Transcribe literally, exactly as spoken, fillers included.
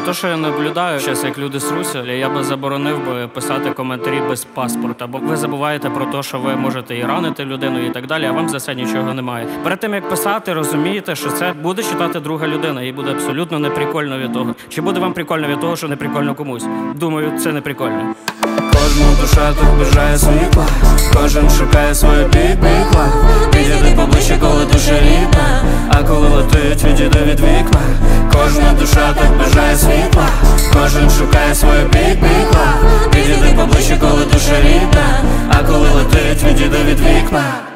то, що я наблюдаю зараз, як люди сруся, я би заборонив би писати коментарі без паспорта, бо ви забуваєте про те, що ви можете і ранити людину і так далі, а вам за це нічого немає. Перед тим, як писати, розумієте, що це буде читати друга людина, і буде абсолютно неприкольно від того. Чи буде вам прикольно від того, що не прикольно комусь? Думаю, це не прикольно. Кожна душа тут бажає світла, кожен шукає свою бік-бік лав. Підійди поближче, коли душа рідна, а коли летить, відійди від вікна. Кожна душа тут бажає світла, кожен шукає свою бік-бік лав. Підійди поближче, коли душа рідна, а коли летить, відійди від вікна.